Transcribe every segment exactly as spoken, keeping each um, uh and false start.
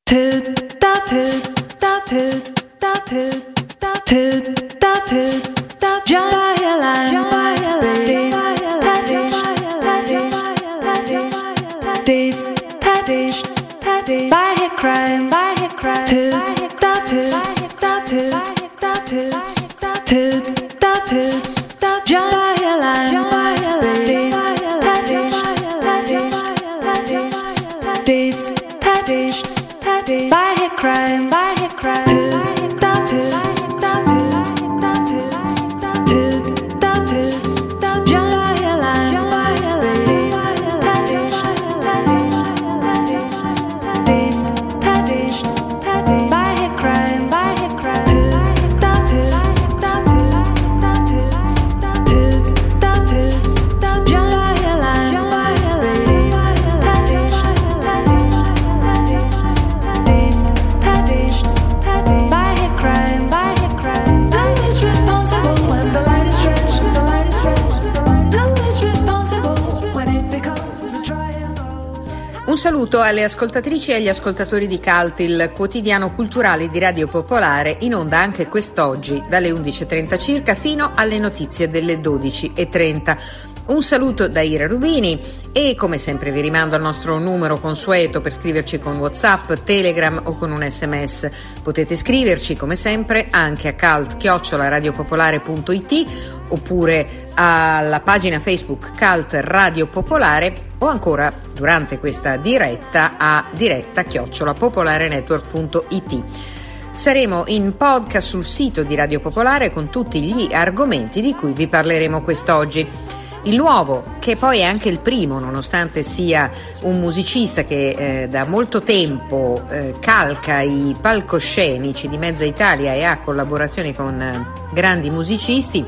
Saluto alle ascoltatrici e agli ascoltatori di Cult, il quotidiano culturale di Radio Popolare, in onda anche quest'oggi dalle undici e trenta circa fino alle notizie delle dodici e trenta. Un saluto da Ira Rubini e come sempre vi rimando al nostro numero consueto per scriverci con WhatsApp, Telegram o con un sms. Potete scriverci come sempre anche a cult chiocciola radiopopolare punto it oppure alla pagina Facebook Cult Radio Popolare o ancora durante questa diretta a diretta chiocciola popolarenetwork punto it. Saremo in podcast sul sito di Radio Popolare con tutti gli argomenti di cui vi parleremo quest'oggi. Il nuovo, che poi è anche il primo, nonostante sia un musicista che eh, da molto tempo eh, calca i palcoscenici di mezza Italia e ha collaborazioni con eh, grandi musicisti,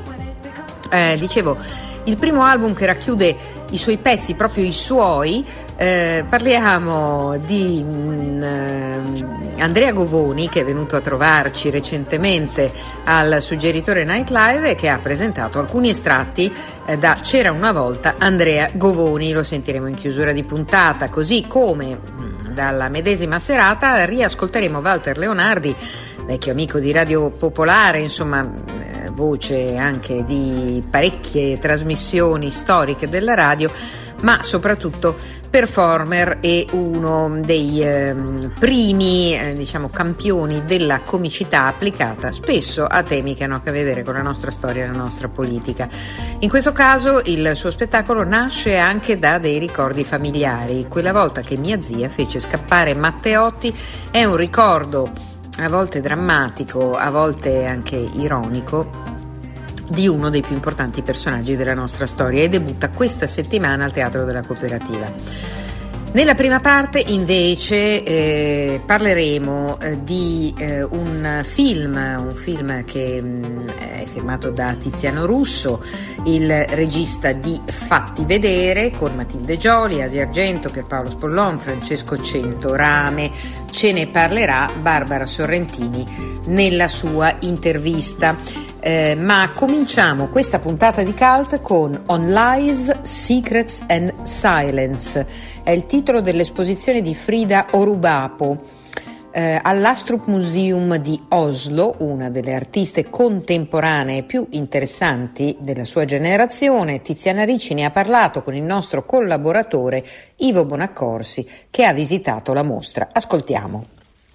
eh, dicevo, il primo album che racchiude i suoi pezzi, proprio i suoi, eh, parliamo di mh, Andrea Govoni, che è venuto a trovarci recentemente al Suggeritore Nightlive e che ha presentato alcuni estratti eh, da C'era una volta Andrea Govoni. Lo sentiremo in chiusura di puntata, così come mh, dalla medesima serata riascolteremo Walter Leonardi, vecchio amico di Radio Popolare, insomma eh, voce anche di parecchie trasmissioni storiche della radio, ma soprattutto performer e uno dei eh, primi eh, diciamo campioni della comicità applicata spesso a temi che hanno a che vedere con la nostra storia e la nostra politica. In questo caso il suo spettacolo nasce anche da dei ricordi familiari. Quella volta che mia zia fece scappare Matteotti è un ricordo a volte drammatico, a volte anche ironico, di uno dei più importanti personaggi della nostra storia, e debutta questa settimana al Teatro della Cooperativa. Nella prima parte invece eh, parleremo eh, di eh, un film, un film che mh, è firmato da Tiziano Russo, il regista di Fatti Vedere, con Matilde Gioli, Asia Argento, Pierpaolo Spollon, Francesco Centorame. Ce ne parlerà Barbara Sorrentini nella sua intervista. Eh, ma cominciamo questa puntata di Cult con On Lies, Secrets and Silence. È il titolo dell'esposizione di Frida Orubapo eh, all'Astrup Museum di Oslo, una delle artiste contemporanee più interessanti della sua generazione. Tiziana Ricci ne ha parlato con il nostro collaboratore Ivo Bonaccorsi, che ha visitato la mostra. Ascoltiamo.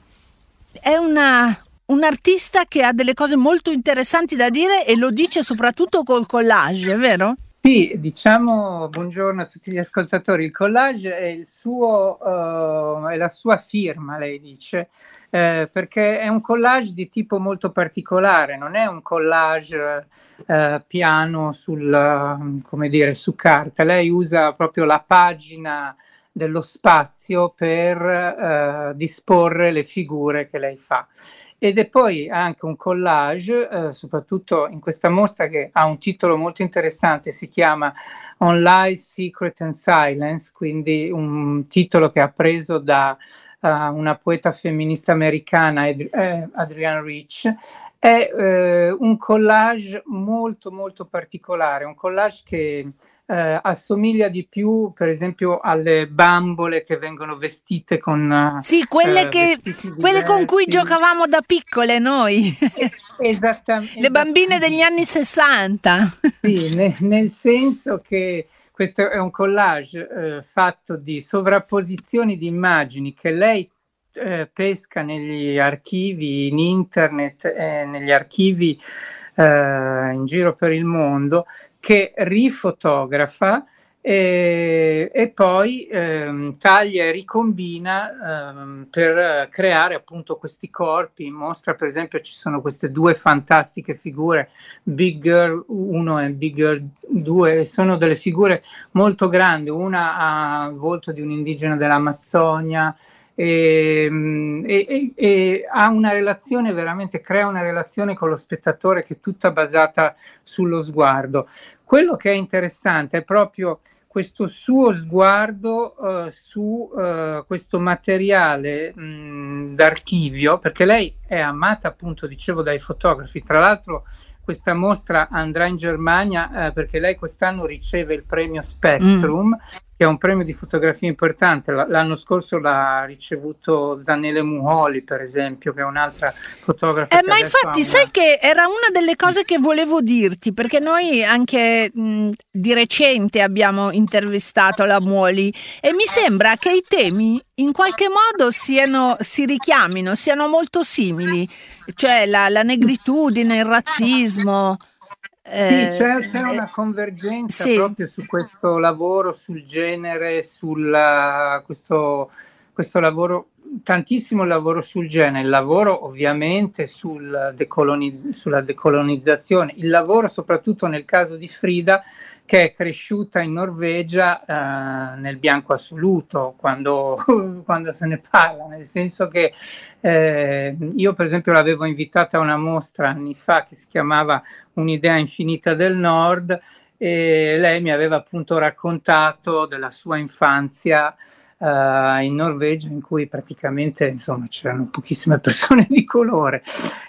È una un artista che ha delle cose molto interessanti da dire e lo dice soprattutto col collage, è vero? Sì, diciamo buongiorno a tutti gli ascoltatori. Il collage è il suo, uh, è la sua firma, lei dice, eh, perché è un collage di tipo molto particolare, non è un collage uh, piano sul, uh, come dire, su carta. Lei usa proprio la pagina dello spazio per uh, disporre le figure che lei fa. Ed è poi anche un collage, eh, soprattutto in questa mostra che ha un titolo molto interessante, si chiama On Lies, Secret and Silence, quindi un titolo che ha preso da uh, una poeta femminista americana, Ad- eh, Adrienne Rich. È eh, un collage molto molto particolare, un collage che eh, assomiglia di più, per esempio, alle bambole che vengono vestite con sì, quelle, eh, che, quelle con cui giocavamo da piccole noi. Esattamente. Le bambine degli anni sessanta. Sì, ne, nel senso che questo è un collage eh, fatto di sovrapposizioni di immagini che lei eh, pesca negli archivi in internet e negli archivi eh, in giro per il mondo, che rifotografa e, e poi ehm, taglia e ricombina ehm, per creare appunto questi corpi. In mostra, per esempio, ci sono queste due fantastiche figure, Big Girl uno e Big Girl due, e sono delle figure molto grandi, una ha il volto di un indigena dell'Amazzonia, E, e, e ha una relazione, veramente crea una relazione con lo spettatore che è tutta basata sullo sguardo. Quello che è interessante è proprio questo suo sguardo uh, su uh, questo materiale mh, d'archivio, perché lei è amata, appunto, dicevo, dai fotografi. Tra l'altro questa mostra andrà in Germania eh, perché lei quest'anno riceve il premio Spectrum, mm. che è un premio di fotografia importante. L'anno scorso l'ha ricevuto Zanele Muholi, per esempio, che è un'altra fotografa. Eh, ma infatti, una... sai che era una delle cose che volevo dirti, perché noi anche mh, di recente abbiamo intervistato la Muholi e mi sembra che i temi in qualche modo siano, si richiamino, siano molto simili, cioè la, la negritudine, il razzismo. Sì, c'è, c'è una convergenza sì. proprio su questo lavoro, sul genere, sul questo, questo lavoro, tantissimo lavoro sul genere, il lavoro ovviamente sul decoloni, sulla decolonizzazione, il lavoro soprattutto nel caso di Frida, che è cresciuta in Norvegia eh, nel bianco assoluto, quando, quando se ne parla, nel senso che eh, io per esempio l'avevo invitata a una mostra anni fa che si chiamava Un'idea infinita del Nord, e lei mi aveva appunto raccontato della sua infanzia uh, in Norvegia, in cui praticamente insomma c'erano pochissime persone di colore.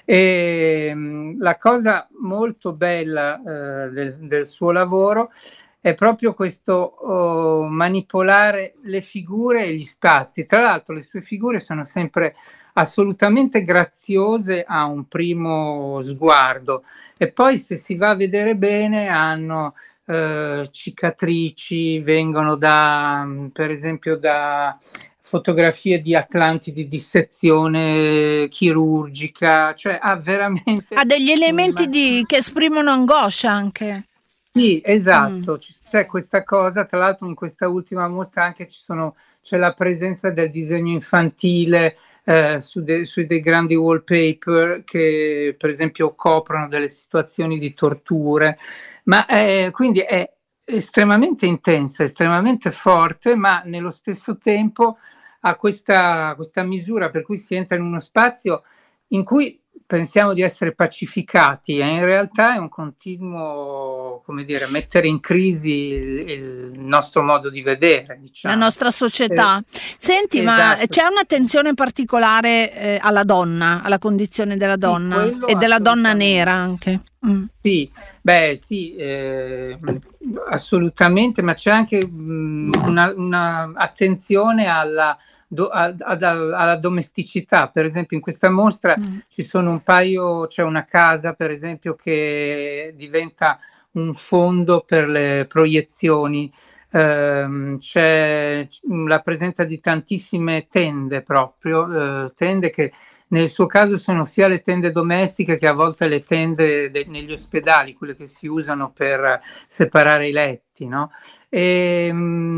E mh, la cosa molto bella uh, del, del suo lavoro è proprio questo uh, manipolare le figure e gli spazi. Tra l'altro le sue figure sono sempre assolutamente graziose a un primo sguardo, e poi se si va a vedere bene hanno eh, cicatrici, vengono da, per esempio, da fotografie di atlanti di dissezione chirurgica, cioè ha veramente... Ha degli elementi di, che esprimono angoscia anche. Sì, esatto, mm. C'è questa cosa, tra l'altro in questa ultima mostra anche ci sono, c'è la presenza del disegno infantile eh, su, de, su dei grandi wallpaper che per esempio coprono delle situazioni di torture, ma eh, quindi è estremamente intensa, estremamente forte, ma nello stesso tempo ha questa, questa misura per cui si entra in uno spazio in cui pensiamo di essere pacificati, e in realtà è un continuo, come dire, mettere in crisi il, il nostro modo di vedere, diciamo. La nostra società. Eh, Senti, esatto. Ma c'è un'attenzione particolare eh, alla donna, alla condizione della donna, sì, e della donna nera anche. Mm. Sì, beh sì, eh, assolutamente, ma c'è anche mh, una, una attenzione alla Do, ad, ad, alla domesticità. Per esempio in questa mostra mm. ci sono un paio, c'è una casa per esempio che diventa un fondo per le proiezioni, ehm, c'è la presenza di tantissime tende proprio, eh, tende che nel suo caso sono sia le tende domestiche che a volte le tende de- negli ospedali, quelle che si usano per separare i letti, no? E,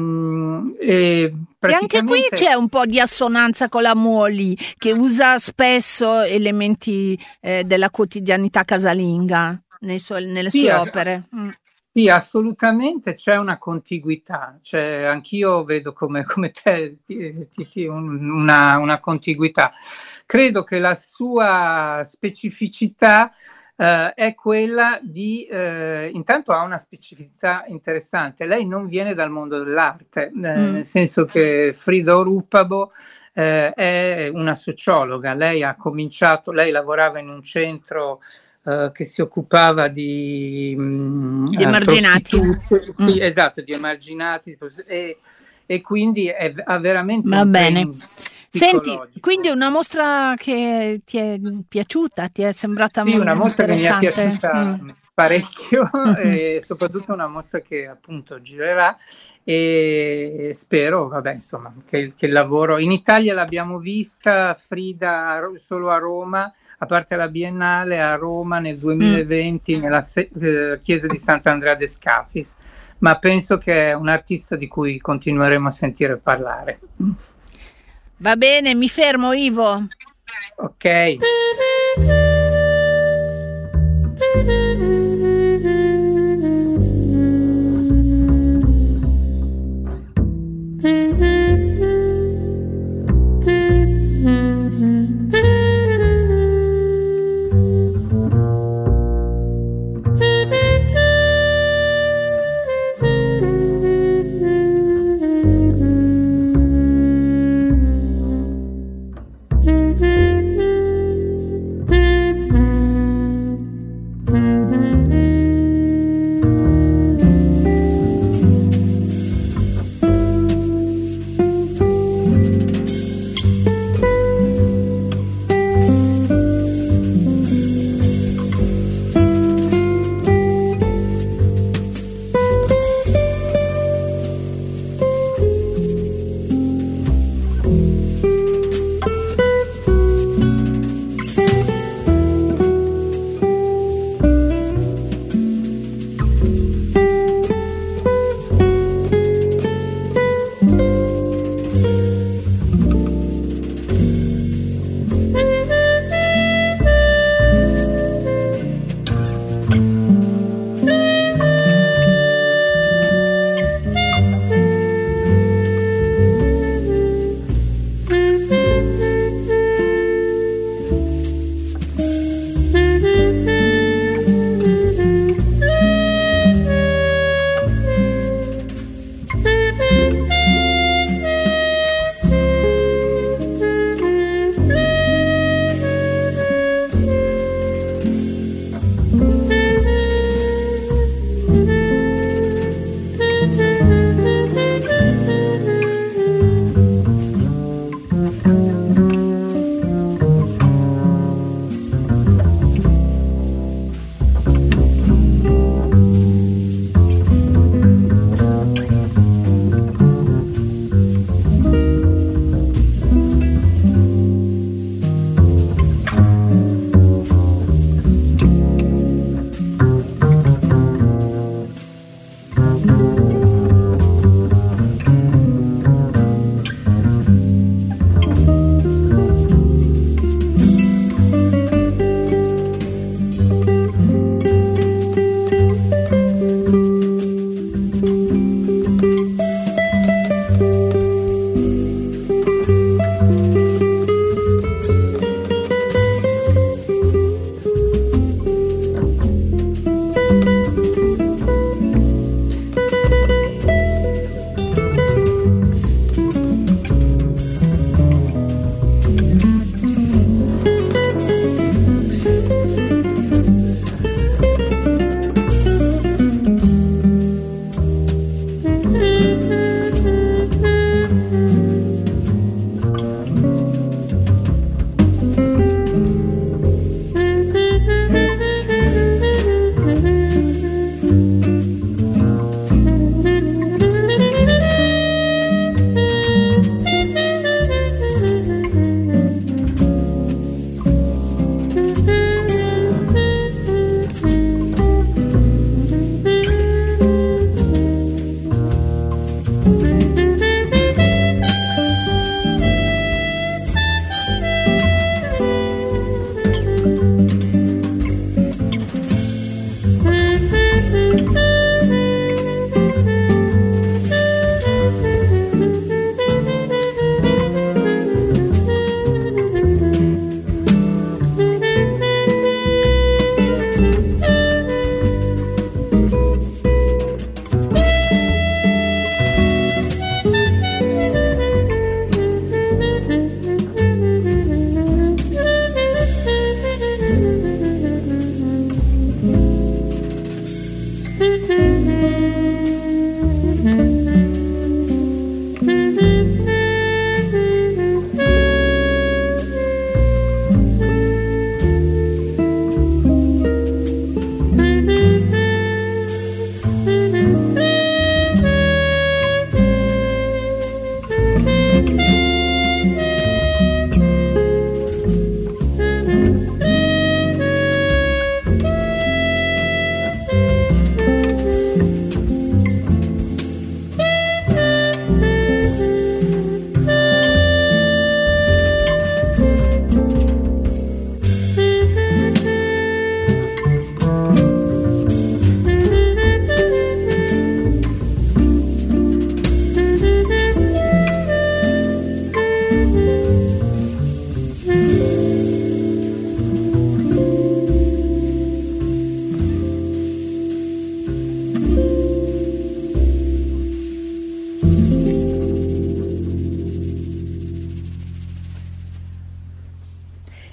e, e anche qui c'è un po' di assonanza con la Muholi, che usa spesso elementi eh, della quotidianità casalinga nei suoi, nelle sì, sue opere. Mm. Sì, assolutamente c'è una contiguità, cioè, anch'io vedo come, come te ti, ti, ti, una, una contiguità. Credo che la sua specificità Uh, è quella di, uh, intanto ha una specificità interessante, lei non viene dal mondo dell'arte, mm. eh, nel senso che Frida Orupabo eh, è una sociologa, lei ha cominciato, lei lavorava in un centro uh, che si occupava di, mh, di emarginati, sì, mm. esatto, di emarginati, e, e quindi è, ha veramente va un bene. training. Senti, quindi una mostra che ti è piaciuta, ti è sembrata sì, molto una mostra che mi è piaciuta mm. parecchio mm-hmm. e soprattutto una mostra che appunto girerà, e spero, vabbè, insomma, che, che il lavoro in Italia l'abbiamo vista Frida solo a Roma, a parte la Biennale, a Roma nel duemilaventi mm. nella se- eh, chiesa di Sant'Andrea de Scafis, ma penso che è un artista di cui continueremo a sentire parlare. Va bene, mi fermo, Ivo. Ok.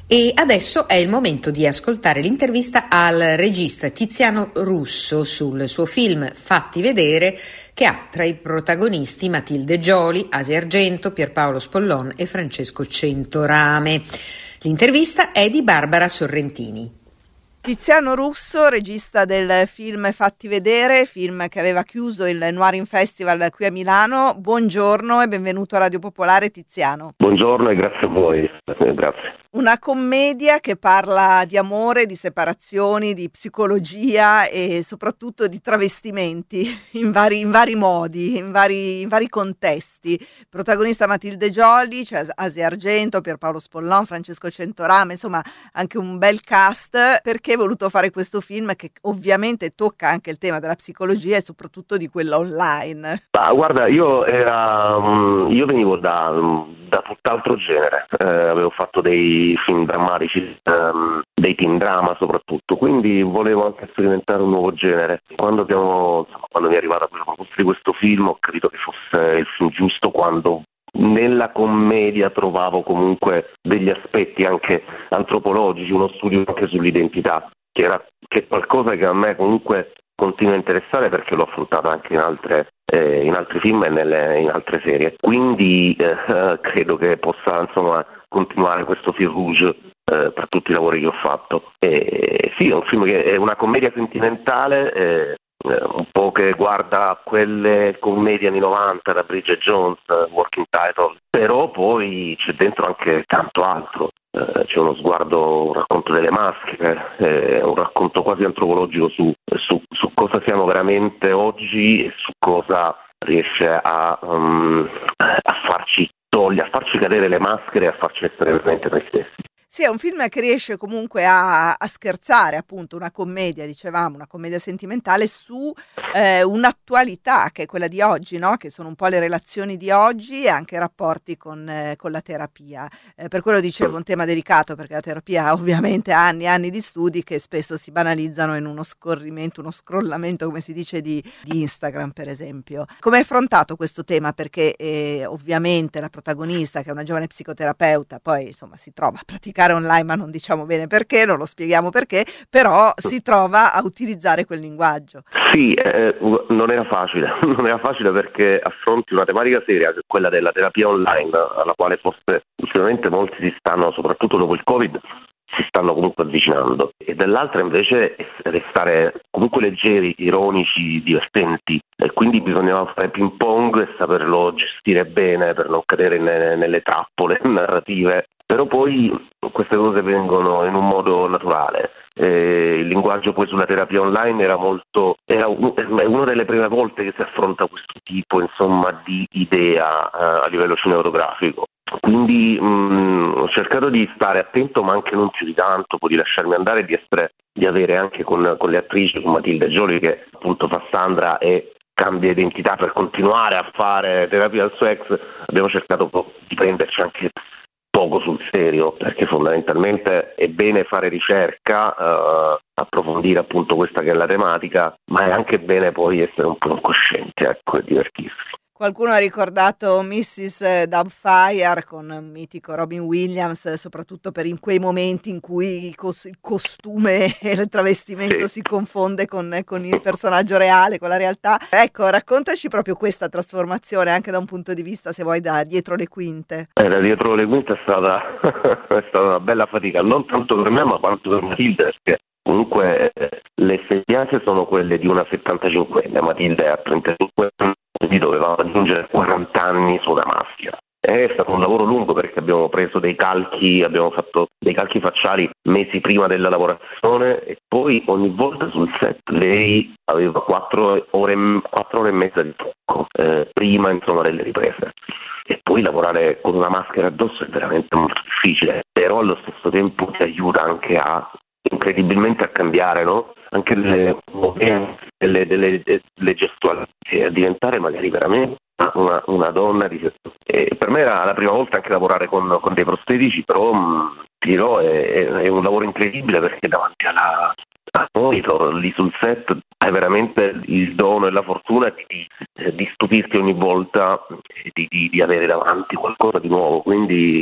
E adesso è il momento di ascoltare l'intervista al regista Tiziano Russo sul suo film Fatti vedere, che ha tra i protagonisti Matilde Gioli, Asia Argento, Pierpaolo Spollon e Francesco Centorame. L'intervista è di Barbara Sorrentini. Tiziano Russo, regista del film Fatti vedere, film che aveva chiuso il Noirin Festival qui a Milano. Buongiorno e benvenuto a Radio Popolare, Tiziano. Buongiorno e grazie a voi. Grazie. Una commedia che parla di amore, di separazioni, di psicologia e soprattutto di travestimenti in vari, in vari modi, in vari, in vari contesti. Protagonista Matilde Gioli, cioè Asia Argento, Pierpaolo Spollon, Francesco Centorame, insomma anche un bel cast. Perché hai voluto fare questo film che ovviamente tocca anche il tema della psicologia e soprattutto di quella online? Ah, guarda, io, era, io venivo da, da tutt'altro genere, eh, avevo fatto dei film drammatici, ehm, dei teen drama soprattutto, quindi volevo anche sperimentare un nuovo genere. Quando, abbiamo, insomma, quando mi è arrivata la proposta di questo film ho capito che fosse il film giusto, quando nella commedia trovavo comunque degli aspetti anche antropologici, uno studio anche sull'identità, che era che è qualcosa che a me comunque continua a interessare perché l'ho affrontato anche in altre eh, in altri film e nelle, in altre serie. Quindi eh, credo che possa insomma continuare questo fil rouge eh, per tutti i lavori che ho fatto. E, sì, è un film che è una commedia sentimentale, eh, un po' che guarda quelle commedie anni novanta da Bridget Jones, Working Title, però poi c'è dentro anche tanto altro. Eh, c'è uno sguardo, un racconto delle maschere, eh, un racconto quasi antropologico su, su, su cosa siamo veramente oggi e su cosa riesce a, um, a farci togliere, a farci cadere le maschere e a farci essere veramente noi stessi. Sì, è un film che riesce comunque a, a scherzare, appunto, una commedia, dicevamo, una commedia sentimentale su eh, un'attualità che è quella di oggi, no? Che sono un po' le relazioni di oggi e anche i rapporti con, eh, con la terapia. Eh, per quello dicevo un tema delicato, perché la terapia ovviamente ha anni e anni di studi che spesso si banalizzano in uno scorrimento, uno scrollamento, come si dice, di, di Instagram, per esempio. Come hai affrontato questo tema? Perché eh, ovviamente la protagonista, che è una giovane psicoterapeuta, poi insomma si trova a praticare online, ma non diciamo bene perché, non lo spieghiamo perché, però si trova a utilizzare quel linguaggio. Sì, eh, non era facile, non era facile perché affronti una tematica seria, che è quella della terapia online, alla quale forse ultimamente molti si stanno, soprattutto dopo il Covid, si stanno comunque avvicinando, e dall'altra invece restare comunque leggeri, ironici, divertenti, e quindi bisognava fare ping pong e saperlo gestire bene per non cadere ne, nelle trappole narrative. Però poi queste cose vengono in un modo naturale. Eh, il linguaggio poi sulla terapia online era molto era un, è una delle prime volte che si affronta questo tipo insomma di idea eh, a livello cinematografico. Quindi mh, ho cercato di stare attento, ma anche non più di tanto, poi di lasciarmi andare e di essere di avere anche con, con le attrici, con Matilde Gioli, che appunto fa Sandra e cambia identità per continuare a fare terapia al suo ex. Abbiamo cercato di prenderci anche poco sul serio, perché fondamentalmente è bene fare ricerca, eh, approfondire appunto questa che è la tematica, ma è anche bene poi essere un po' incoscienti, ecco, e divertirsi. Qualcuno ha ricordato missus Doubtfire con il mitico Robin Williams, soprattutto per in quei momenti in cui il, cos- il costume e il travestimento sì. si confonde con, con il personaggio reale, con la realtà. Ecco, raccontaci proprio questa trasformazione, anche da un punto di vista, se vuoi, da dietro le quinte. Eh, da dietro le quinte è stata, è stata una bella fatica, non tanto per me, ma quanto per Matilde, perché comunque eh, le sembianze sono quelle di una settantacinquenne, Matilde ha trentacinque anni, quindi dovevamo raggiungere quaranta anni su una maschera. È stato un lavoro lungo perché abbiamo preso dei calchi, abbiamo fatto dei calchi facciali mesi prima della lavorazione, e poi ogni volta sul set lei aveva quattro ore, quattro ore e mezza di trucco eh, prima insomma delle riprese. E poi lavorare con una maschera addosso è veramente molto difficile, però allo stesso tempo ti aiuta anche a incredibilmente a cambiare, no? Anche le delle, delle, delle gestuali, a diventare magari veramente una, una donna di e per me era la prima volta anche lavorare con, con dei prostetici, però mh, ti dirò è, è un lavoro incredibile, perché davanti alla al monitor lì sul set hai veramente il dono e la fortuna di, di stupirti ogni volta, di, di, di avere davanti qualcosa di nuovo, quindi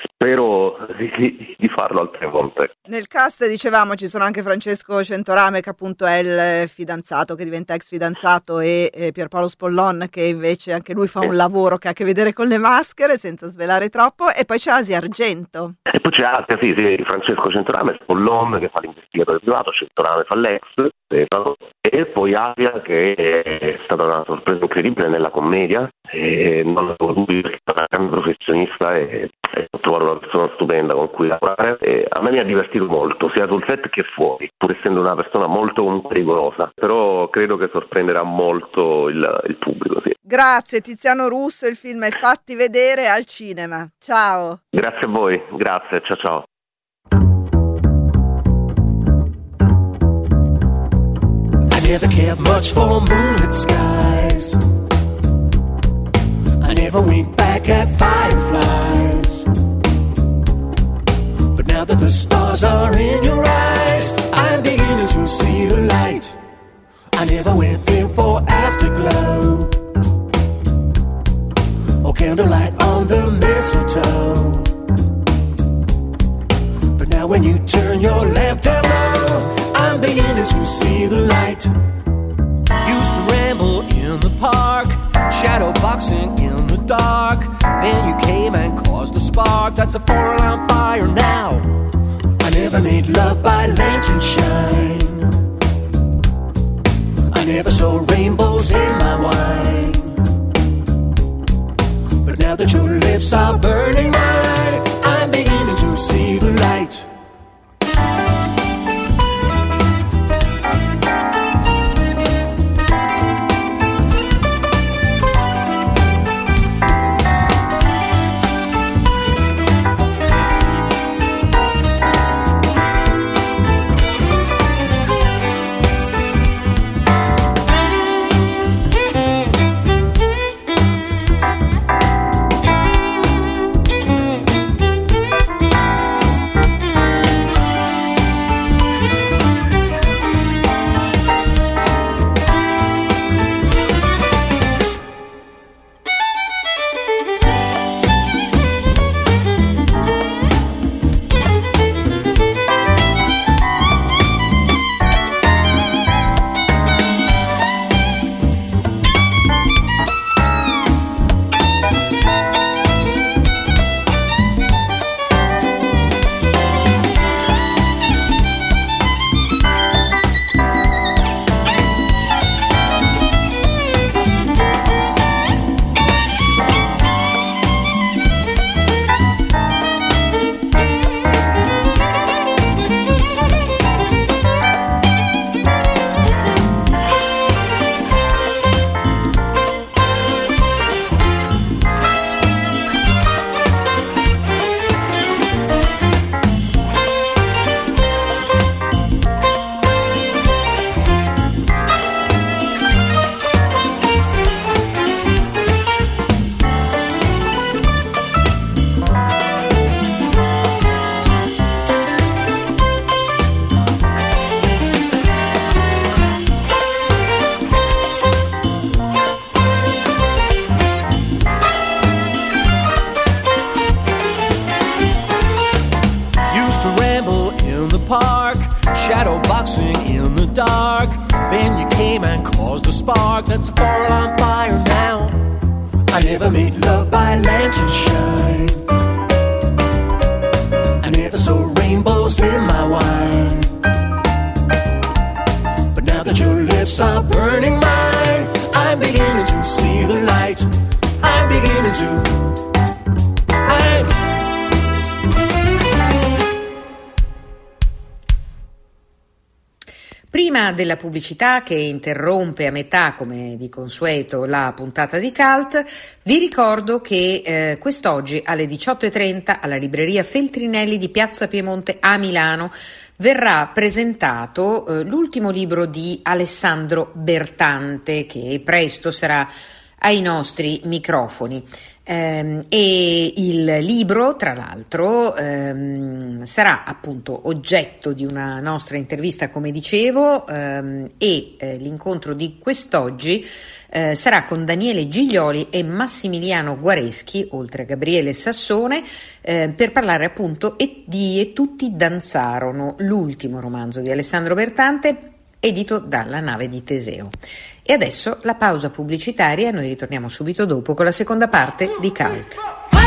spero di, di farlo altre volte. Nel cast, dicevamo, ci sono anche Francesco Centorame, che appunto è il fidanzato, che diventa ex fidanzato, e, e Pierpaolo Spollon, che invece anche lui fa un lavoro che ha a che vedere con le maschere, senza svelare troppo, e poi c'è Asia Argento. E poi c'è Asia, sì, sì, Francesco Centorame, Spollon che fa l'investigatore privato, Centorame fa l'ex, Stefano, e poi Asia che è stata una sorpresa incredibile nella commedia, e non avevo dubbi perché è una grande professionista e, e ho trovato una persona stupenda con cui lavorare, e a me mi ha divertito molto sia sul set che fuori, pur essendo una persona molto pericolosa, però credo che sorprenderà molto il, il pubblico, sì. Grazie Tiziano Russo, il film è Fatti vedere al cinema. Ciao. Grazie a voi, grazie, ciao ciao. I never cared much for moonlit skies. I never went back at fireflies. But now that the stars are in your eyes, I'm beginning to see the light. I never went in for afterglow or candlelight on the mistletoe. But now when you turn your lamp down low, I'm beginning to see the light. Used to ramble in the park, shadow boxing in the dark. Then you came and caused a spark. That's a four-alarm fire now. I never made love by lantern shine. I never saw rainbows in my wine. But now that your lips are burning mine, I'm beginning to see the light. That's a four-alarm fire now. I never made love by lantern shine. I never saw rainbows in my wine. But now that your lips are burning mine, I'm beginning to see the light. I'm beginning to I'm Prima della pubblicità che interrompe a metà, come di consueto, la puntata di Cult, vi ricordo che eh, quest'oggi alle diciotto e trenta alla libreria Feltrinelli di Piazza Piemonte a Milano verrà presentato eh, l'ultimo libro di Alessandro Bertante, che presto sarà ai nostri microfoni. Ehm, e il libro, tra l'altro, ehm, sarà appunto oggetto di una nostra intervista, come dicevo, ehm, e eh, l'incontro di quest'oggi eh, sarà con Daniele Giglioli e Massimiliano Guareschi, oltre a Gabriele Sassone, eh, per parlare appunto e di E tutti danzarono, l'ultimo romanzo di Alessandro Bertante, edito dalla Nave di Teseo. E adesso la pausa pubblicitaria, noi ritorniamo subito dopo con la seconda parte di Cult.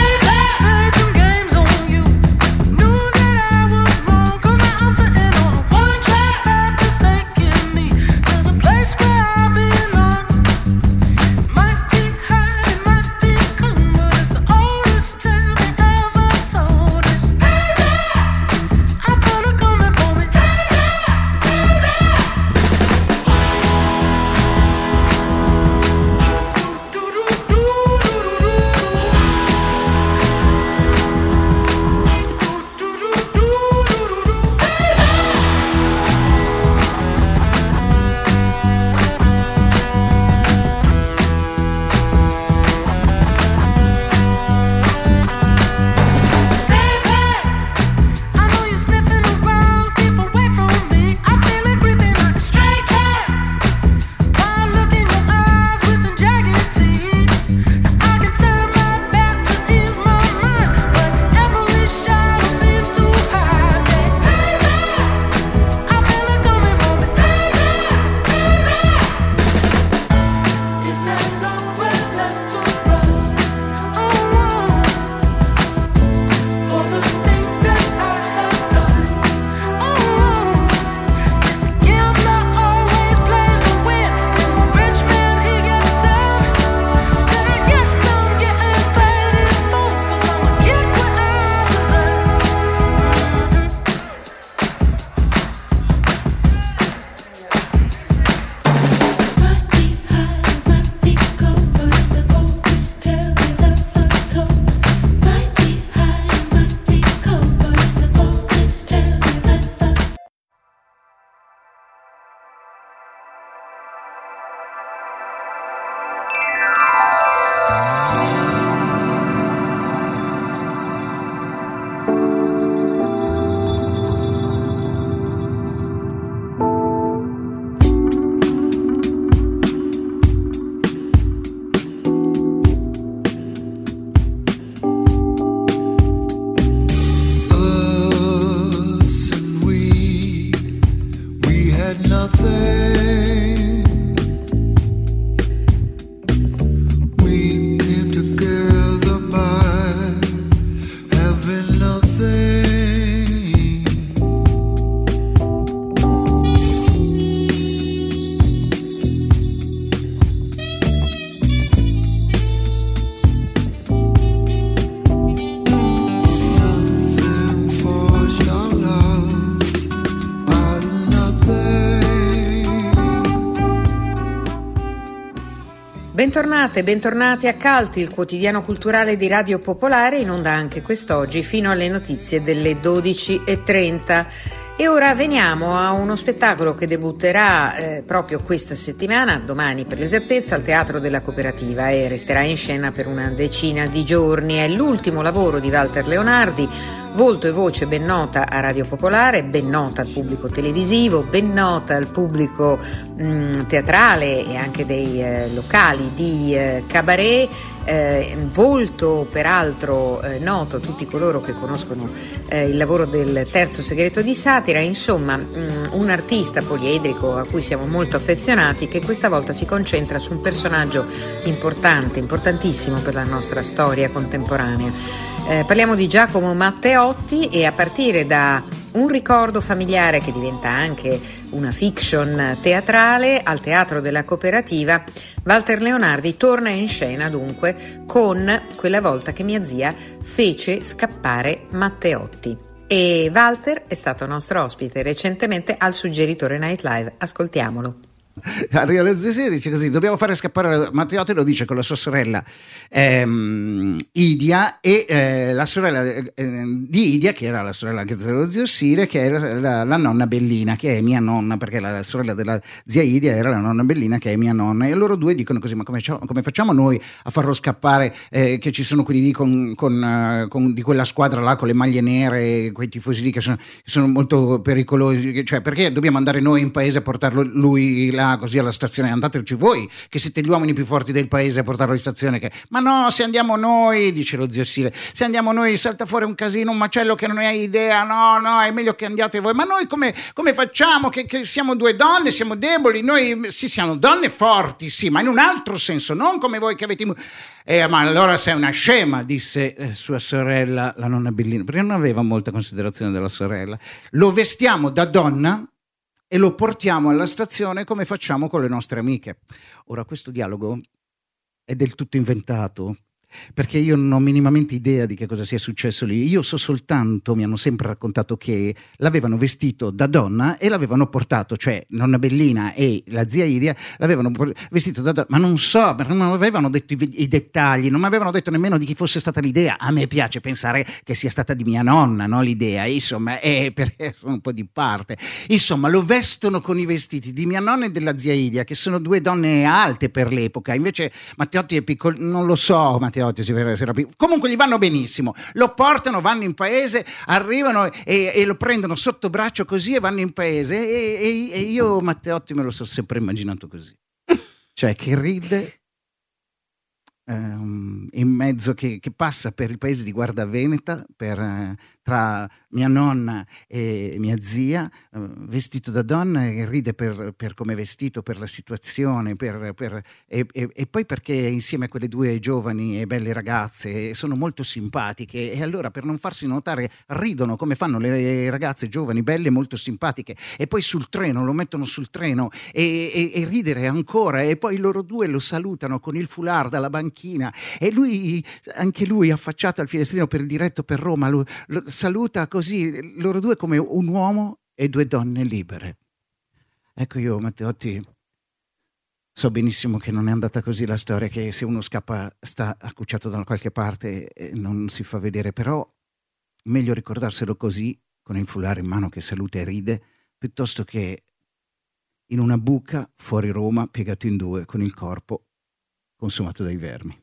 Bentornate, bentornati a Cult, il quotidiano culturale di Radio Popolare, in onda anche quest'oggi fino alle notizie delle dodici e trenta. E ora veniamo a uno spettacolo che debutterà eh, proprio questa settimana, domani per l'esattezza, al Teatro della Cooperativa e resterà in scena per una decina di giorni. È l'ultimo lavoro di Walter Leonardi, volto e voce ben nota a Radio Popolare, ben nota al pubblico televisivo, ben nota al pubblico mh, teatrale e anche dei eh, locali di eh, cabaret. Eh, volto peraltro eh, noto a tutti coloro che conoscono eh, il lavoro del Terzo Segreto di Satira, insomma mh, un artista poliedrico a cui siamo molto affezionati, che questa volta si concentra su un personaggio importante, importantissimo per la nostra storia contemporanea. Eh, parliamo di Giacomo Matteotti e a partire da un ricordo familiare che diventa anche una fiction teatrale al Teatro della Cooperativa, Walter Leonardi torna in scena dunque con Quella volta che mia zia fece scappare Matteotti. E Walter è stato nostro ospite recentemente al Suggeritore Night Live. Ascoltiamolo. arriva lo zio Sile, dice così: dobbiamo fare scappare Matteotti, lo dice con la sua sorella ehm, Idia e eh, la sorella eh, di Idia, che era la sorella anche dello zio Sile, che era la, la nonna Bellina, che è mia nonna, perché la sorella della zia Idia era la nonna Bellina, che è mia nonna, e loro due dicono così: ma come, come facciamo noi a farlo scappare, eh, che ci sono quelli lì con, con, uh, con di quella squadra là con le maglie nere, quei tifosi lì che sono, che sono molto pericolosi, cioè perché dobbiamo andare noi in paese a portarlo lui là così alla stazione? Andateci voi che siete gli uomini più forti del paese a portarlo in stazione. Che... ma no, se andiamo noi, dice lo zio Sile, se andiamo noi salta fuori un casino, un macello che non hai idea, no no, è meglio che andiate voi. Ma noi come, come facciamo, che, che siamo due donne, siamo deboli, noi sì siamo donne forti, sì, ma in un altro senso, non come voi che avete... Eh, ma allora sei una scema, disse eh, sua sorella, la nonna Bellina, perché non aveva molta considerazione della sorella. Lo vestiamo da donna e lo portiamo alla stazione come facciamo con le nostre amiche. Ora, questo dialogo è del tutto inventato, perché io non ho minimamente idea di che cosa sia successo lì. Io so soltanto, mi hanno sempre raccontato che l'avevano vestito da donna e l'avevano portato, cioè nonna Bellina e la zia Idia l'avevano vestito da donna, ma non so, non avevano detto i, i dettagli, non mi avevano detto nemmeno di chi fosse stata l'idea. A me piace pensare che sia stata di mia nonna, no, l'idea, insomma, è perché sono un po' di parte. Insomma, lo vestono con i vestiti di mia nonna e della zia Idia, che sono due donne alte per l'epoca. Invece Matteotti è piccolo, non lo so, Matteotti comunque gli vanno benissimo, lo portano, vanno in paese, arrivano e, e lo prendono sotto braccio così e vanno in paese e, e, e io Matteotti me lo sono sempre immaginato così, cioè che ride um, in mezzo, che, che passa per il paese di Guarda Veneta, per, uh, tra mia nonna e mia zia, uh, vestito da donna, e ride per, per come è vestito, per la situazione, per, per, e, e, e poi perché insieme a quelle due giovani e belle ragazze sono molto simpatiche, e allora per non farsi notare ridono come fanno le ragazze giovani, belle, molto simpatiche, e poi sul treno, lo mettono sul treno e, e, e ridere ancora, e poi loro due lo salutano con il foulard dalla banchina, e lui, anche lui affacciato al finestrino per il diretto per Roma, lo, lo saluta così, loro due come un uomo e due donne libere. Ecco, io Matteotti so benissimo che non è andata così la storia, che se uno scappa sta accucciato da qualche parte e non si fa vedere, però meglio ricordarselo così, con il foulard in mano che saluta e ride, piuttosto che in una buca fuori Roma piegato in due con il corpo consumato dai vermi.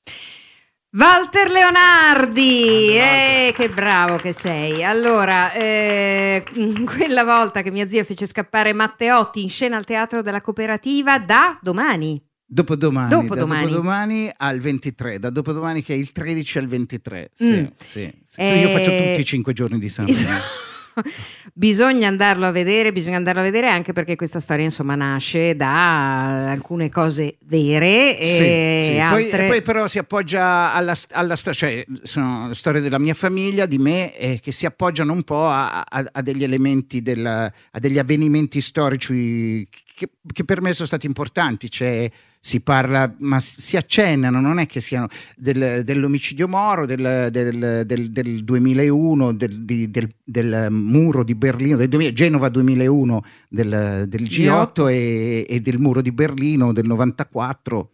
Walter Leonardi, eh, che bravo che sei. Allora, eh, quella volta che mia zia fece scappare Matteotti in scena al Teatro della Cooperativa, da domani. Dopodomani, dopodomani. Da dopodomani al ventitré, da dopodomani che è il tredici al ventitré. Sì, Mm. sì, sì. Eh, Io faccio tutti i cinque giorni di Sanremo. Bisogna andarlo a vedere, bisogna andarlo a vedere anche perché questa storia insomma nasce da alcune cose vere e Sì, sì. altre... Poi, poi però si appoggia alla, alla sto- cioè sono storie della mia famiglia, di me, eh, che si appoggiano un po' a, a, a degli elementi, del, a degli avvenimenti storici che, che per me sono stati importanti. Cioè, si parla, ma si accennano, non è che siano del, dell'omicidio Moro, del, del, del, del duemilauno, del, di, del, del muro di Berlino, del duemila, Genova duemilauno, del, del G otto e, e del muro di Berlino del novantaquattro.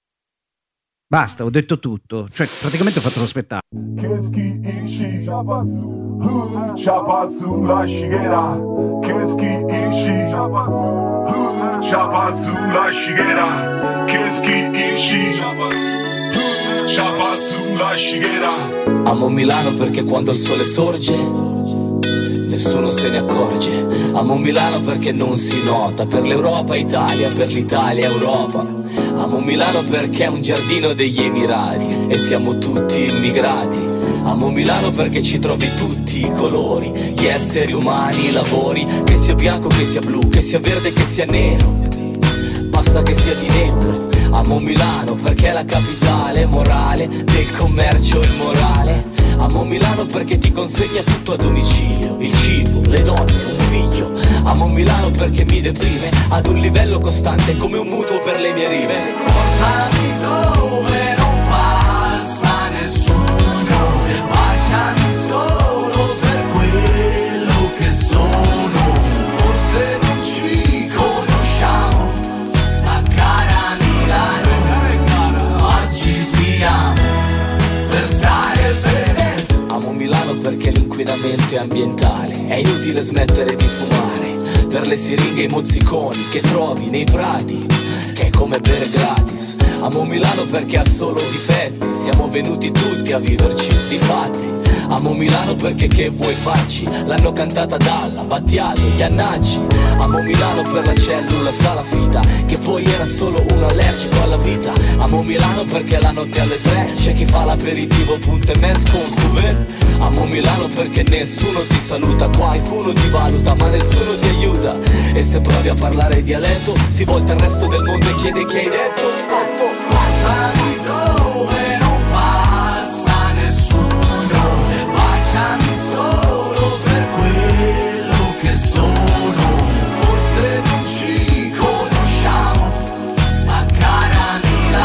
Basta, ho detto tutto, cioè praticamente ho fatto lo spettacolo. Qu'est-ce qui ici Chapa sulla scighera. Qu'est-ce qui ici Chapa sulla scighera. Qu'est-ce qui ici Chapa sulla scighera. Amo Milano perché quando il sole sorge nessuno se ne accorge. Amo Milano perché non si nota. Per l'Europa Italia, per l'Italia Europa. Amo Milano perché è un giardino degli Emirati e siamo tutti immigrati. Amo Milano perché ci trovi tutti i colori, gli esseri umani, i lavori, che sia bianco, che sia blu, che sia verde, che sia nero, basta che sia di neutro. Amo Milano perché è la capitale morale del commercio immorale. Amo Milano perché ti consegna tutto a domicilio, il cibo, le donne, un figlio. Amo Milano perché mi deprime ad un livello costante come un mutuo per le mie rive. Portami dove non passa nessuno e baciami solo per quello che sono. Forse non ci conosciamo, ambientale. È inutile smettere di fumare per le siringhe e i mozziconi che trovi nei prati, che è come bere gratis. Amo Milano perché ha solo difetti, siamo venuti tutti a viverci, difatti. Amo Milano perché che vuoi farci? L'hanno cantata Dalla, Battiato, Iannacci. Amo Milano per la cellula salafita, che poi era solo un allergico alla vita. Amo Milano perché la notte alle tre c'è chi fa l'aperitivo punto e mes con cuvée. Amo Milano perché nessuno ti saluta, qualcuno ti valuta ma nessuno ti aiuta. E se provi a parlare dialetto si volta il resto del mondo e chiede che hai detto. Portami dove non passa nessuno e baciami solo per quello che sono. Forse non ci conosciamo, ma cara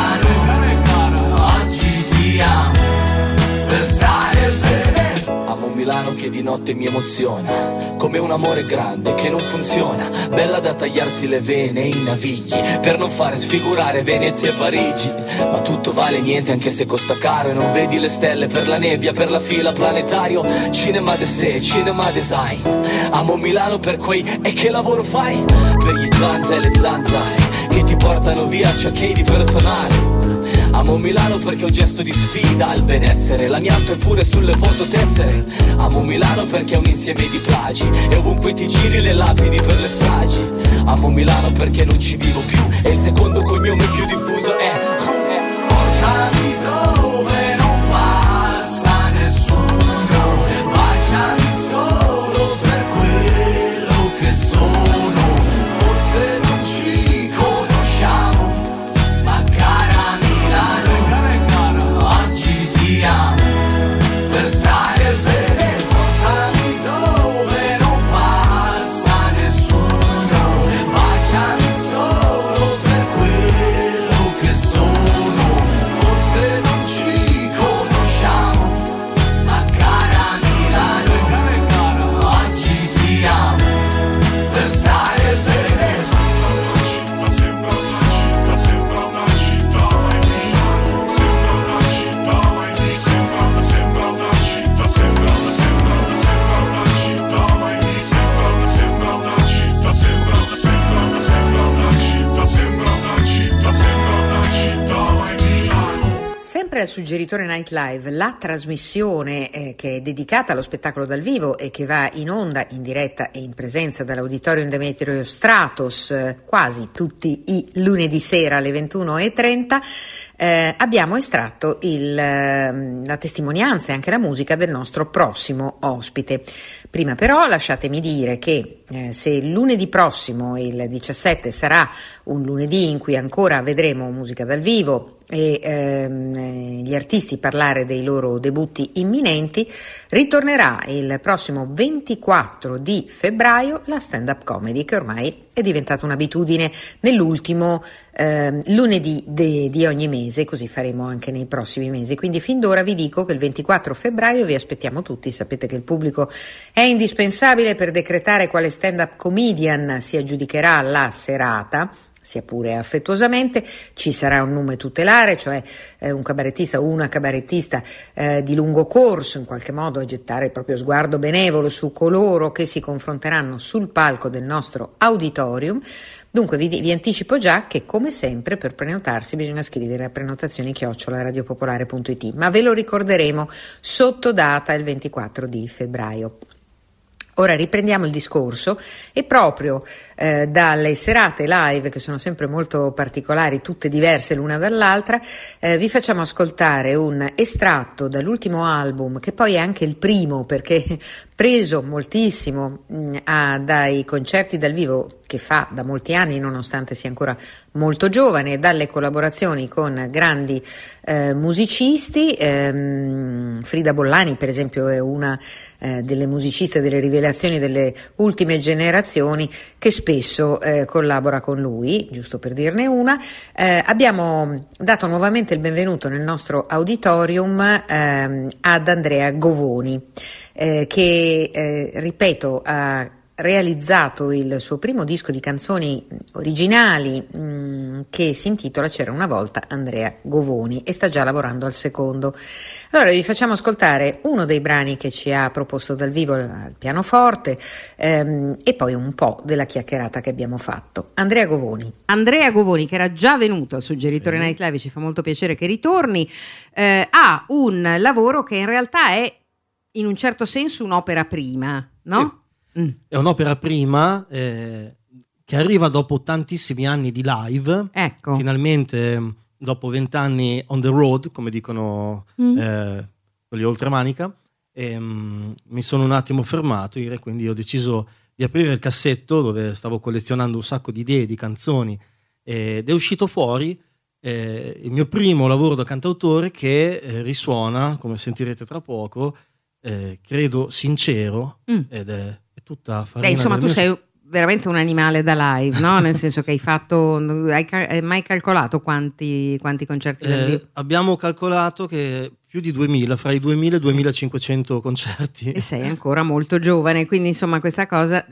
Milano, oggi ti amo per stare bene. Amo Milano che di notte mi emoziona, come un amore grande che non funziona, bella da tagliarsi le vene e i navigli per non fare sfigurare Venezia e Parigi. Ma tutto vale niente anche se costa caro e non vedi le stelle per la nebbia, per la fila planetario. Cinema de sé, cinema design. Amo Milano per quei e che lavoro fai? Per gli zanza e le zanzare che ti portano via ciacchei di personale. Amo Milano perché è un gesto di sfida al benessere, l'amianto è pure sulle fototessere. Amo Milano perché è un insieme di plagi e ovunque ti giri le lapidi per le stragi. Amo Milano perché non ci vivo più e il secondo cognome più diffuso è portami dove non passa nessuno e baciami solo per quello che sono. Forse non ci conosciamo, ma cara Milano, oggi ti amo per stare bene. Portami dove non passa nessuno e baciami solo per quello che sono. Forse non ci conosciamo, ma cara Milano, oggi ti amo per stare bene. Sembra una città, sembra una città, ma è Milano. Sembra una città, ma è Milano. Sembra una, sembra una città, sembra una, sembra una, sembra una città, ma è Milano. Sembra una, sembra una città, sembra una, sembra una, sembra una città, sembra una città, sembra una città, ma è Milano. Sempre al Suggeritore Night Live, la trasmissione eh, che è dedicata allo spettacolo dal vivo e che va in onda in diretta e in presenza dall'Auditorium Demetrio Stratos eh, quasi tutti i lunedì sera alle ventuno e trenta. Eh, abbiamo estratto il, eh, la testimonianza e anche la musica del nostro prossimo ospite. Prima però lasciatemi dire che eh, se lunedì prossimo, il diciassette, sarà un lunedì in cui ancora vedremo musica dal vivo e ehm, gli artisti parlare dei loro debutti imminenti, ritornerà il prossimo ventiquattro di febbraio la stand-up comedy, che ormai è diventata un'abitudine nell'ultimo eh, lunedì de, di ogni mese, così faremo anche nei prossimi mesi. Quindi fin d'ora vi dico che il ventiquattro febbraio vi aspettiamo tutti. Sapete che il pubblico è indispensabile per decretare quale stand-up comedian si aggiudicherà la serata, sia pure affettuosamente. Ci sarà un nome tutelare, cioè eh, un cabarettista o una cabarettista eh, di lungo corso, in qualche modo a gettare il proprio sguardo benevolo su coloro che si confronteranno sul palco del nostro auditorium. Dunque vi, vi anticipo già che, come sempre, per prenotarsi bisogna scrivere a prenotazioni chiocciola radiopopolare punto it, ma ve lo ricorderemo sotto data il ventiquattro di febbraio. Ora riprendiamo il discorso e proprio eh, dalle serate live, che sono sempre molto particolari, tutte diverse l'una dall'altra, eh, vi facciamo ascoltare un estratto dall'ultimo album, che poi è anche il primo perché preso moltissimo mh, a, dai concerti dal vivo che fa da molti anni, nonostante sia ancora molto giovane, dalle collaborazioni con grandi eh, musicisti. ehm, Frida Bollani per esempio è una eh, delle musiciste, delle rivelazioni delle ultime generazioni, che spesso eh, collabora con lui, giusto per dirne una. Eh, abbiamo dato nuovamente il benvenuto nel nostro auditorium ehm, ad Andrea Govoni, eh, che eh, ripeto ha realizzato il suo primo disco di canzoni originali mh, che si intitola C'era una volta Andrea Govoni, e sta già lavorando al secondo. Allora vi facciamo ascoltare uno dei brani che ci ha proposto dal vivo al pianoforte ehm, e poi un po' della chiacchierata che abbiamo fatto. Andrea Govoni. Andrea Govoni, che era già venuto al Suggeritore sì. Night Live, ci fa molto piacere che ritorni, eh, ha un lavoro che in realtà è in un certo senso un'opera prima, no? Sì. Mm. È un'opera prima eh, che arriva dopo tantissimi anni di live. Ecco. Finalmente, dopo vent'anni on the road, come dicono mm. eh, quelli oltremanica, e, um, mi sono un attimo fermato e quindi ho deciso di aprire il cassetto dove stavo collezionando un sacco di idee, di canzoni, ed è uscito fuori eh, il mio primo lavoro da cantautore che eh, risuona, come sentirete tra poco, eh, credo sincero, mm. ed è, è tutta farina. Beh, insomma, del tu mio... sei veramente un animale da live, no? Nel senso che hai fatto, hai, hai mai calcolato quanti, quanti concerti dal vivo? Eh, abbiamo calcolato che più di duemila, fra i duemila e i duemilacinquecento concerti. E sei ancora molto giovane, quindi insomma questa cosa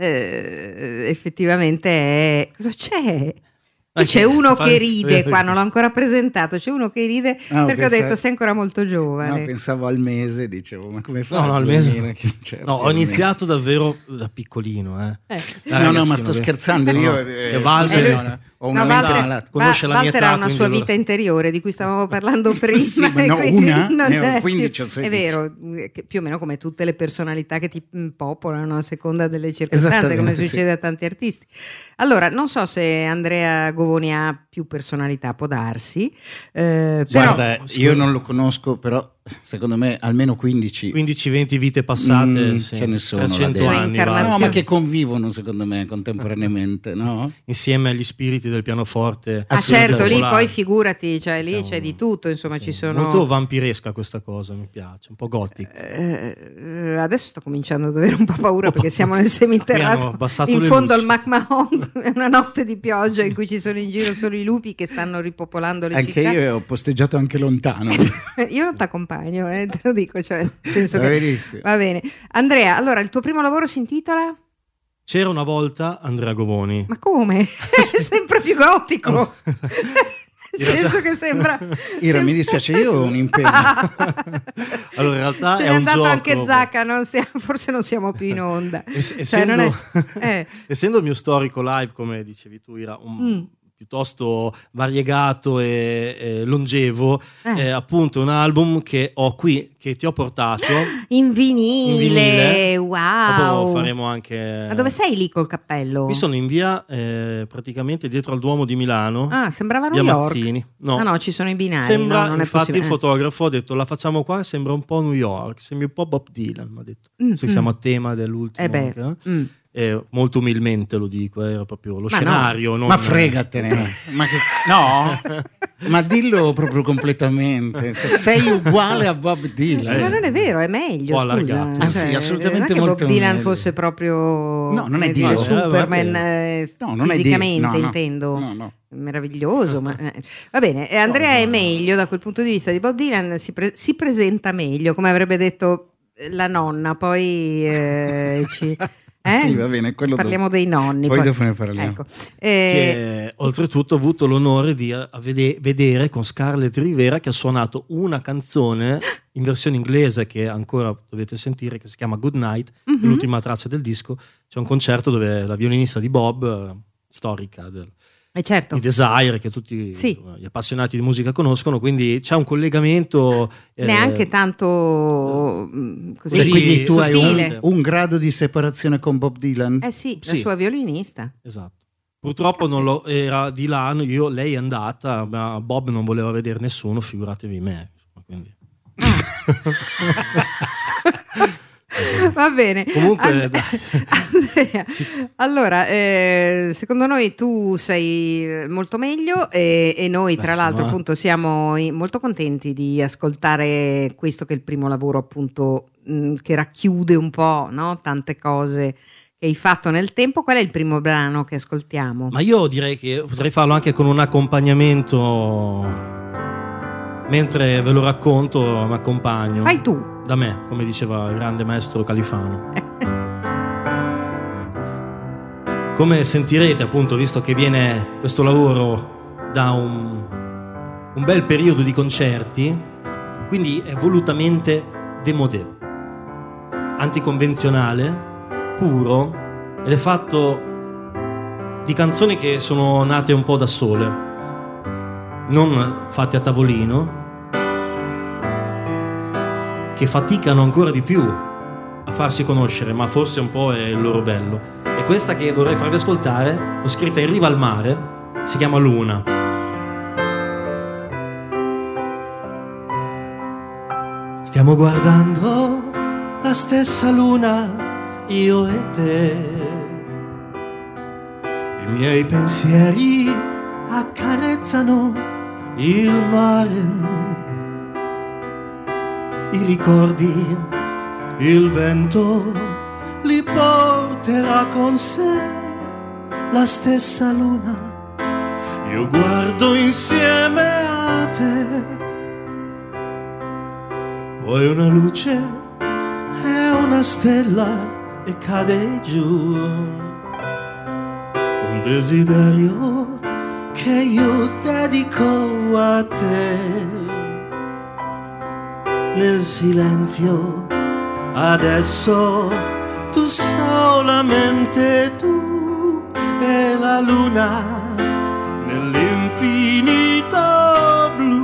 eh, effettivamente è... Cosa c'è? E c'è uno che ride qua, non l'ho ancora presentato, c'è uno che ride no, perché pensavo... ho detto sei ancora molto giovane. No, pensavo al mese, dicevo, ma come fai? No, no, al mese. No, ho iniziato davvero da piccolino, eh. eh. No, no, ma sto scherzando, no, io no. eh, Walter, scusa, no, ho una no, Walter, la, conosce la mia Walter età, ha una sua allora... vita interiore di cui stavamo parlando prima. Sì, ma no, una, ne ho quindici o sedici. È vero, che più o meno come tutte le personalità che ti popolano a seconda delle circostanze, come succede sì. a tanti artisti. Allora, non so se Andrea Govoni ha più personalità, può darsi. Eh, Guarda, però... io non lo conosco, però secondo me almeno quindici quindici venti vite passate, mm, sì. ce ne sono trecento anni, no, ma che convivono secondo me contemporaneamente, no? Insieme agli spiriti del pianoforte. Ah certo, lì poi figurati, cioè lì Siamo... c'è di tutto, insomma sì. ci sono... Molto vampiresca questa cosa, mi piace, un po' gothic. Eh, adesso sto cominciando ad avere un po' paura perché siamo nel seminterrato, in fondo al McMahon, è una notte di pioggia in cui ci sono in giro solo i lupi che stanno ripopolando le anche città. Anche io ho posteggiato anche lontano. Io non ti accompagno, eh, te lo dico, cioè, nel senso va, che... va bene. Andrea, allora il tuo primo lavoro si intitola? C'era una volta Andrea Govoni. Ma come? È sempre più gotico. Oh. Nel senso che sembra... Ira, sembra... mi dispiace, io ho un impegno. Allora in realtà se è è un andato gioco. Anche Zacca, non stiamo, forse non siamo più in onda. Es- cioè, essendo, non è... eh. essendo il mio storico live, come dicevi tu, Ira, un... mm. piuttosto variegato e, e longevo, eh. Eh, appunto un album che ho qui, che ti ho portato in vinile, in vinile. Wow. Dopo faremo anche... Ma dove sei lì col cappello? Qui sono in via eh, praticamente dietro al Duomo di Milano. Ah, sembrava New via York. Mazzini. No. Ah no, ci sono i binari. Sembra, no, non infatti è il fotografo ha detto la facciamo qua, sembra un po' New York, sembra un po' Bob Dylan, mi ha detto. Mm, Se mm. siamo a tema dell'ultimo. Eh beh, anche, eh? mm. Eh, molto umilmente lo dico, era proprio lo ma scenario. No. Non... Ma fregatene, ma che... no, ma dillo proprio completamente. Sei uguale a Bob Dylan. Eh, ma non è vero, è meglio. Scusa. Ah, cioè, sì, assolutamente non è che molto Bob Dylan meglio. fosse proprio no, non è dire, Dio. Superman eh, no, non fisicamente, è Dio. No, intendo. No, no. Meraviglioso, ma eh. va bene. E Andrea no, no, è meglio dal quel punto di vista di Bob Dylan, si, pre- si presenta meglio, come avrebbe detto la nonna. Poi eh, ci. Eh? Sì, va bene, quello parliamo dopo. dei nonni. Poi, poi dopo ne parliamo. Ecco. Eh... Che, oltretutto ho avuto l'onore di a vede- vedere con Scarlett Rivera, che ha suonato una canzone in versione inglese che ancora dovete sentire, che si chiama Good Night, mm-hmm. l'ultima traccia del disco. C'è un concerto dove la violinista di Bob, storica del Eh certo. di Desire, che tutti sì. gli appassionati di musica conoscono, quindi c'è un collegamento eh, neanche tanto così sì, quindi tu sottile. hai un, un grado di separazione con Bob Dylan? Eh sì, sì. la sua violinista. Esatto. Purtroppo non lo, era di là, io, lei è andata, ma Bob non voleva vedere nessuno, figuratevi me. Quindi. Va bene. Comunque, And- Andrea, sì. allora, eh, secondo noi tu sei molto meglio e, e noi Beh, tra l'altro ma... appunto siamo molto contenti di ascoltare questo che è il primo lavoro appunto mh, che racchiude un po', no? Tante cose che hai fatto nel tempo. Qual è il primo brano che ascoltiamo? Ma io direi che potrei farlo anche con un accompagnamento, mentre ve lo racconto mi accompagno. Fai tu. Da me, come diceva il grande maestro Califano. come sentirete, appunto, visto che viene questo lavoro da un, un bel periodo di concerti, quindi è volutamente démodé, anticonvenzionale, puro, ed è fatto di canzoni che sono nate un po' da sole, non fatte a tavolino, che faticano ancora di più a farsi conoscere, ma forse un po' è il loro bello. E questa che vorrei farvi ascoltare, l'ho scritta in riva al mare, si chiama Luna. Stiamo guardando la stessa luna, io e te. I miei pensieri accarezzano il mare, i ricordi, il vento li porterà con sé. La stessa luna, io guardo insieme a te. Poi una luce è una stella e cade giù. Un desiderio che io dedico a te. Nel silenzio adesso tu, solamente tu e la luna nell'infinito blu.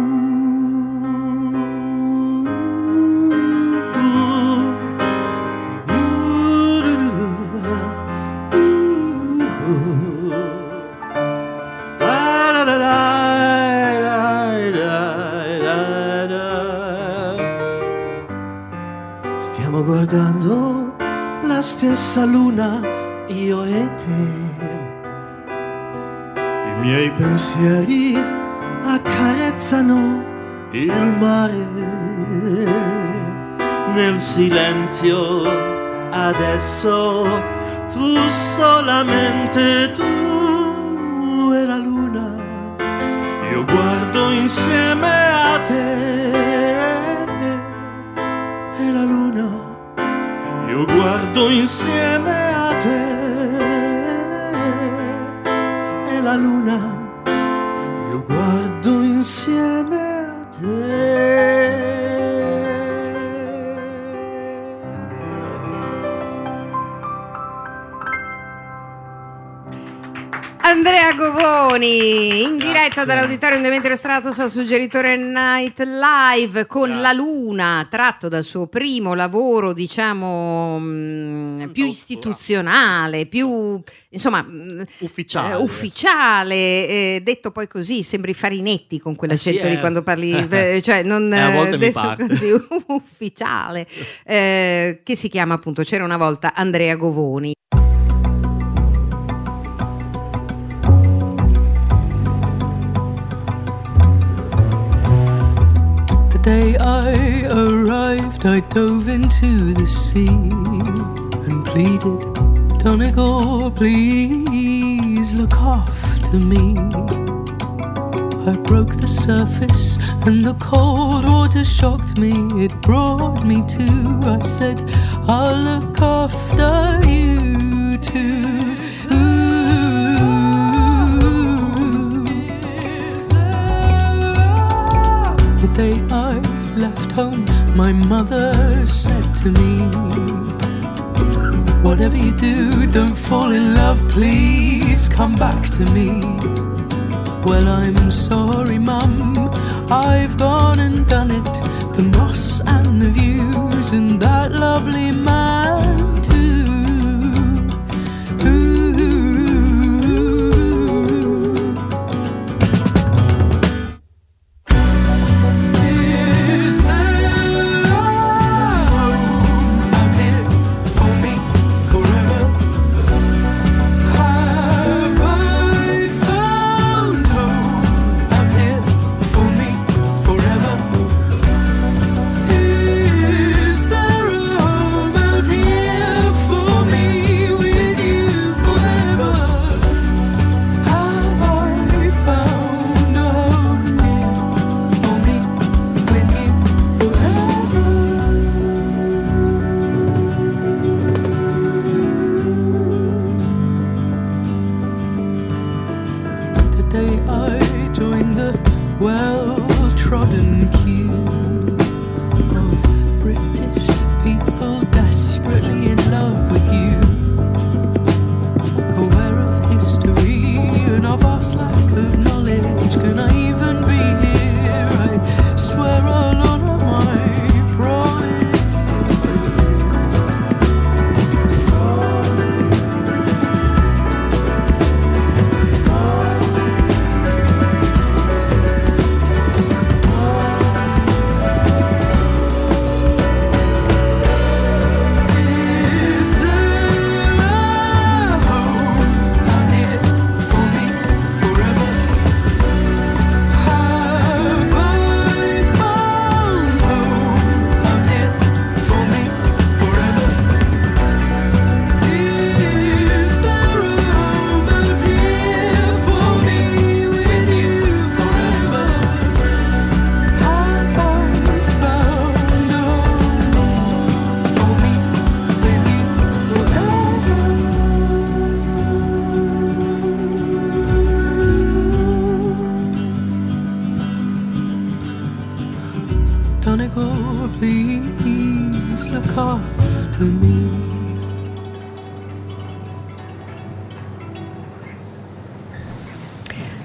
Stiamo guardando la stessa luna, io e te. I miei pensieri accarezzano il mare. Nel silenzio adesso tu, solamente tu e la luna. Io guardo insieme a te e la luna. Io guardo insieme a te e la luna. Io guardo insieme a te. Andrea Govoni in diretta dall'Auditorium Demetrio Stratos al suggeritore Night Live con Grazie. La Luna, tratto dal suo primo lavoro, diciamo mh, più istituzionale, più insomma ufficiale, eh, ufficiale eh, detto poi così, sembri Farinetti con quell'accento eh sì, di eh. quando parli, cioè non eh, a volte detto mi parte. così ufficiale, eh, che si chiama appunto C'era una volta Andrea Govoni. The day I arrived, I dove into the sea and pleaded, Donegal, please look after me. I broke the surface and the cold water shocked me. It brought me to, I said, I'll look after you too. The day I left home, my mother said to me, whatever you do, don't fall in love, please come back to me. Well, I'm sorry, Mum, I've gone and done it. The moss and the views and that lovely man too. Ooh. Here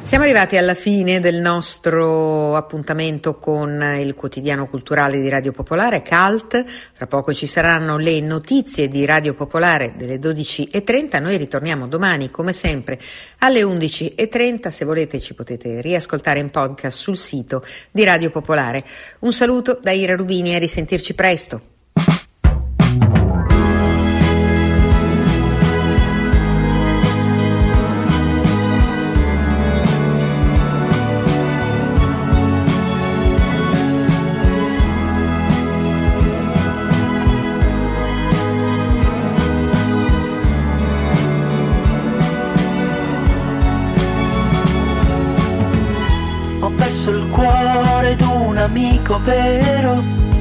Siamo arrivati alla fine del nostro appuntamento con il quotidiano culturale di Radio Popolare, Cult. Fra poco ci saranno le notizie di Radio Popolare delle dodici e trenta. Noi ritorniamo domani, come sempre, alle undici e trenta. Se volete ci potete riascoltare in podcast sul sito di Radio Popolare. Un saluto da Ira Rubini e a risentirci presto. Il cuore d'un amico vero,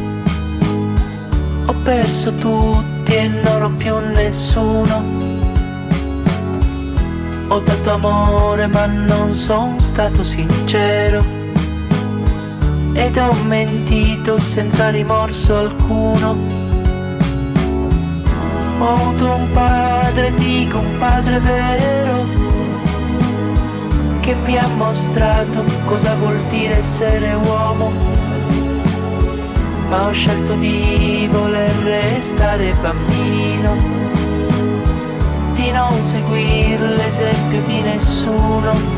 ho perso tutti e non ho più nessuno, ho dato amore ma non sono stato sincero ed ho mentito senza rimorso alcuno. Ho avuto un padre, dico un padre vero, che mi ha mostrato cosa vuol dire essere uomo, ma ho scelto di voler restare bambino, di non seguire l'esempio di nessuno.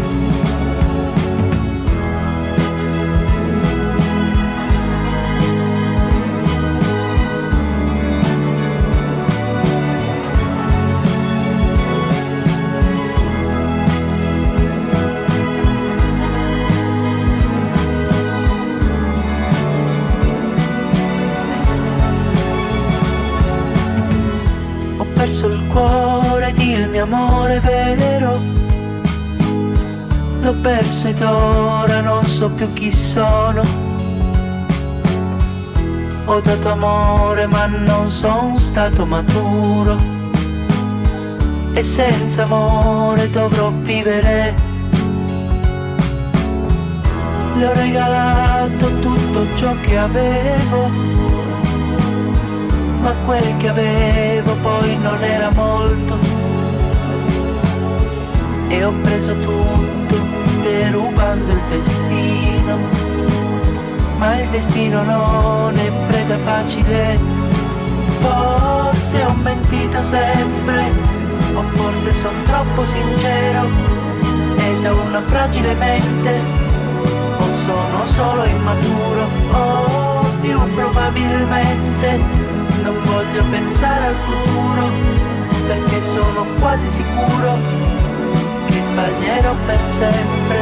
Il cuore ed il mio amore vero l'ho perso ed ora non so più chi sono. Ho dato amore ma non sono stato maturo e senza amore dovrò vivere. Le ho regalato tutto ciò che avevo, ma quel che avevo poi non era molto e ho preso tutto derubando il destino, ma il destino non è preda facile. Forse ho mentito sempre, o forse sono troppo sincero e da una fragile mente, o sono solo immaturo, o più probabilmente non voglio pensare al futuro, perché sono quasi sicuro che sbaglierò per sempre.